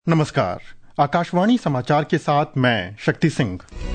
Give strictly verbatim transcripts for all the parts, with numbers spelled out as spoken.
नमस्कार, आकाशवाणी समाचार के साथ मैं शक्ति सिंह।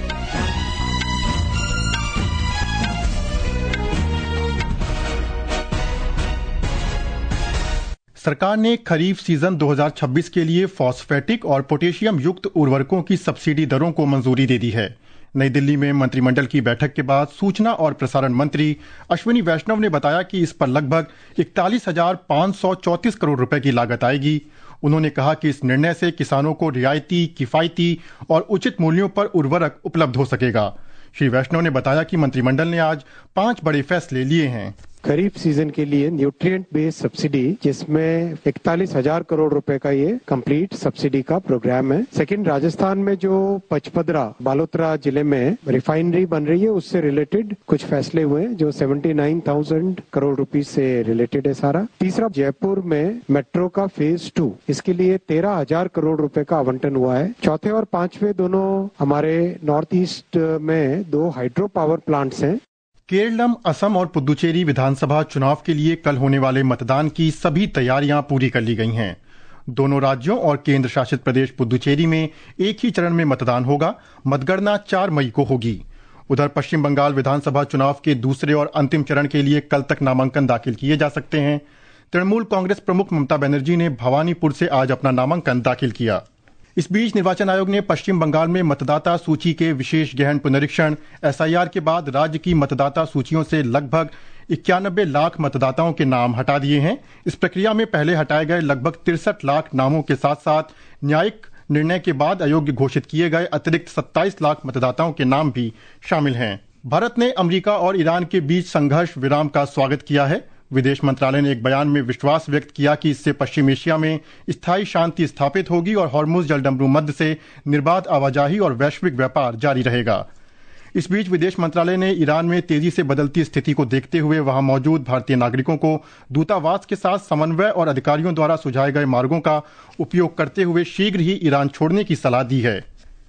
सरकार ने खरीफ सीजन दो हज़ार छब्बीस के लिए फॉस्फेटिक और पोटेशियम युक्त उर्वरकों की सब्सिडी दरों को मंजूरी दे दी है। नई दिल्ली में मंत्रिमंडल की बैठक के बाद सूचना और प्रसारण मंत्री अश्विनी वैष्णव ने बताया कि इस पर लगभग इकतालीस हजार पाँच सौ चौंतीस करोड़ रुपए की लागत आएगी। उन्होंने कहा कि इस निर्णय से किसानों को रियायती, किफायती और उचित मूल्यों पर उर्वरक उपलब्ध हो सकेगा। श्री वैष्णव ने बताया कि मंत्रिमंडल ने आज पांच बड़े फैसले लिए हैं। खरीफ सीजन के लिए न्यूट्रिएंट बेस्ड सब्सिडी, जिसमें इकतालीस हजार करोड़ रुपए का ये कंप्लीट सब्सिडी का प्रोग्राम है। सेकंड, राजस्थान में जो पचपदरा बालोतरा जिले में रिफाइनरी बन रही है, उससे रिलेटेड कुछ फैसले हुए हैं जो उन्यासी हज़ार करोड़ रुपीस से रिलेटेड है सारा। तीसरा, जयपुर में मेट्रो का फेज टू, इसके लिए तेरह हजार करोड़ रुपए का आवंटन हुआ है। चौथे और पांचवे दोनों हमारे नॉर्थ ईस्ट में दो हाइड्रो पावर प्लांट्स हैं। केरलम, असम और पुदुचेरी विधानसभा चुनाव के लिए कल होने वाले मतदान की सभी तैयारियां पूरी कर ली गई हैं। दोनों राज्यों और केंद्र शासित प्रदेश पुदुचेरी में एक ही चरण में मतदान होगा। मतगणना चार मई को होगी। उधर पश्चिम बंगाल विधानसभा चुनाव के दूसरे और अंतिम चरण के लिए कल तक नामांकन दाखिल किए जा सकते हैं। तृणमूल कांग्रेस प्रमुख ममता बनर्जी ने भवानीपुर से आज अपना नामांकन दाखिल किया। इस बीच निर्वाचन आयोग ने पश्चिम बंगाल में मतदाता सूची के विशेष गहन पुनरीक्षण एस आई आर के बाद राज्य की मतदाता सूचियों से लगभग इक्यानबे लाख मतदाताओं के नाम हटा दिए हैं। इस प्रक्रिया में पहले हटाए गए लगभग तिरसठ लाख नामों के साथ साथ न्यायिक निर्णय के बाद अयोग्य घोषित किए गए अतिरिक्त सत्ताईस लाख मतदाताओं के नाम भी शामिल हैं। भारत ने अमेरिका और ईरान के बीच संघर्ष विराम का स्वागत किया है। विदेश मंत्रालय ने एक बयान में विश्वास व्यक्त किया कि इससे पश्चिम एशिया में स्थायी शांति स्थापित होगी और हॉर्मुज जलडमरू मध्य से निर्बाध आवाजाही और वैश्विक व्यापार जारी रहेगा। इस बीच विदेश मंत्रालय ने ईरान में तेजी से बदलती स्थिति को देखते हुए वहां मौजूद भारतीय नागरिकों को दूतावास के साथ समन्वय और अधिकारियों द्वारा सुझाए गए मार्गों का उपयोग करते हुए शीघ्र ही ईरान छोड़ने की सलाह दी है।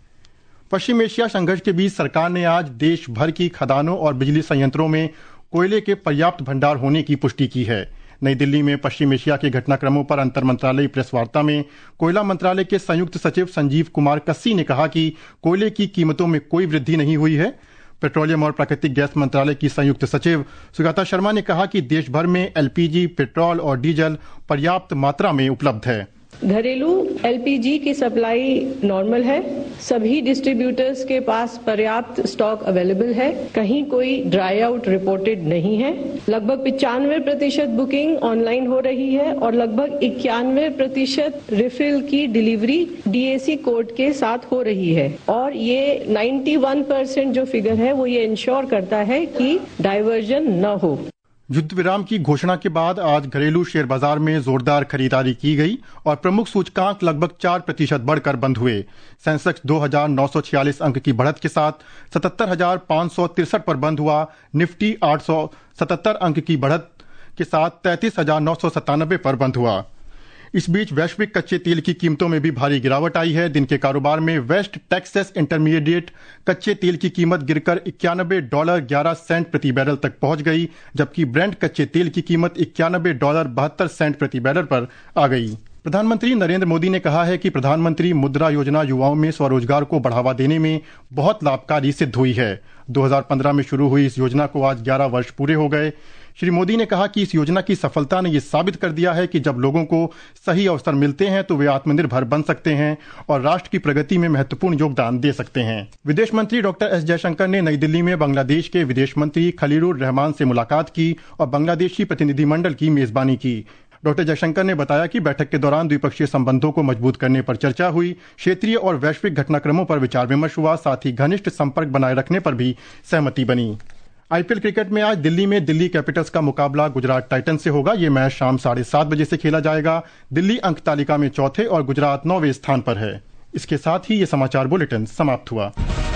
पश्चिम एशिया संघर्ष के बीच सरकार ने आज देश भर की खदानों और बिजली संयंत्रों में कोयले के पर्याप्त भंडार होने की पुष्टि की है। नई दिल्ली में पश्चिम एशिया के घटनाक्रमों पर अंतर मंत्रालयी प्रेस वार्ता में कोयला मंत्रालय के संयुक्त सचिव संजीव कुमार कस्सी ने कहा कि कोयले की कीमतों में कोई वृद्धि नहीं हुई है। पेट्रोलियम और प्राकृतिक गैस मंत्रालय की संयुक्त सचिव सुजाता शर्मा ने कहा कि देश भर में एल पी जी, पेट्रोल और डीजल पर्याप्त मात्रा में उपलब्ध है। घरेलू एल पी जी की सप्लाई नॉर्मल है। सभी डिस्ट्रीब्यूटर्स के पास पर्याप्त स्टॉक अवेलेबल है। कहीं कोई ड्राई आउट रिपोर्टेड नहीं है। लगभग पचानवे प्रतिशत बुकिंग ऑनलाइन हो रही है और लगभग इक्यानवे प्रतिशत रिफिल की delivery D A C code के साथ हो रही है। और ये इक्यानवे परसेंट जो फिगर है वो ये इंश्योर करता है कि डाइवर्जन न हो। युद्ध विराम की घोषणा के बाद आज घरेलू शेयर बाजार में जोरदार खरीदारी की गई और प्रमुख सूचकांक लगभग चार प्रतिशत बढ़कर बंद हुए। सेंसेक्स दो हजार नौ सौ छियालीस अंक की बढ़त के साथ सतहत्तर हजार पाँच सौ तिरसठ पर बंद हुआ। निफ्टी आठ सौ सतहत्तर अंक की बढ़त के साथ तैंतीस हजार नौ सौ सत्तानबे पर बंद हुआ। इस बीच वैश्विक कच्चे तेल की कीमतों में भी भारी गिरावट आई है। दिन के कारोबार में वेस्ट टेक्सास इंटरमीडिएट कच्चे तेल की कीमत गिरकर इक्यानबे डॉलर ग्यारह सेंट प्रति बैरल तक पहुंच गई, जबकि ब्रेंट कच्चे तेल की कीमत इक्यानबे डॉलर बहत्तर सेंट प्रति बैरल पर आ गई। प्रधानमंत्री नरेंद्र मोदी ने कहा है कि प्रधानमंत्री मुद्रा योजना युवाओं में स्वरोजगार को बढ़ावा देने में बहुत लाभकारी सिद्ध हुई है। दो हज़ार पंद्रह में शुरू हुई इस योजना को आज ग्यारह वर्ष पूरे हो गए। श्री मोदी ने कहा कि इस योजना की सफलता ने यह साबित कर दिया है कि जब लोगों को सही अवसर मिलते हैं तो वे आत्मनिर्भर बन सकते हैं और राष्ट्र की प्रगति में महत्वपूर्ण योगदान दे सकते हैं। विदेश मंत्री डॉक्टर एस जयशंकर ने नई दिल्ली में बांग्लादेश के विदेश मंत्री खलीलुर रहमान से मुलाकात की और बांग्लादेशी प्रतिनिधिमंडल की मेजबानी की। डॉक्टर जयशंकर ने बताया कि बैठक के दौरान द्विपक्षीय संबंधों को मजबूत करने पर चर्चा हुई। क्षेत्रीय और वैश्विक घटनाक्रमों पर विचार विमर्श हुआ। साथ ही घनिष्ठ संपर्क बनाए रखने पर भी सहमति बनी। आई पी एल क्रिकेट में आज दिल्ली में दिल्ली कैपिटल्स का मुकाबला गुजरात टाइटंस से होगा। ये मैच शाम साढ़े सात बजे से खेला जाएगा। दिल्ली अंक तालिका में चौथे और गुजरात नौवें स्थान पर है। इसके साथ ही ये समाचार बुलेटिन समाप्त हुआ।